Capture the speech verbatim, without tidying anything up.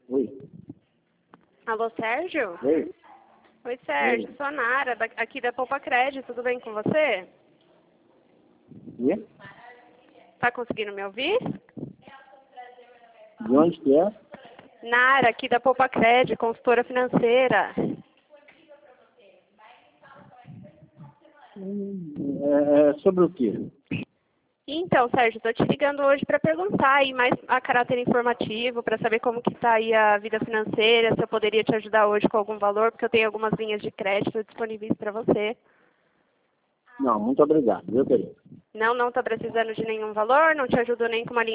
Oi. Alô, Sérgio? Oi. Oi, Sérgio. Oi. Sou a Nara, da- aqui da Poupa Crédito. Tudo bem com você? E? Tá conseguindo me ouvir? De onde que é? Nara, aqui da Poupa Crédito, consultora financeira. É, é sobre o quê? Então, Sérgio, estou te ligando hoje para perguntar aí mais a caráter informativo, para saber como que está aí a vida financeira, se eu poderia te ajudar hoje com algum valor, porque eu tenho algumas linhas de crédito disponíveis para você. Não, muito obrigado, viu, querido? Não, não está precisando de nenhum valor, não te ajudo nem com uma linha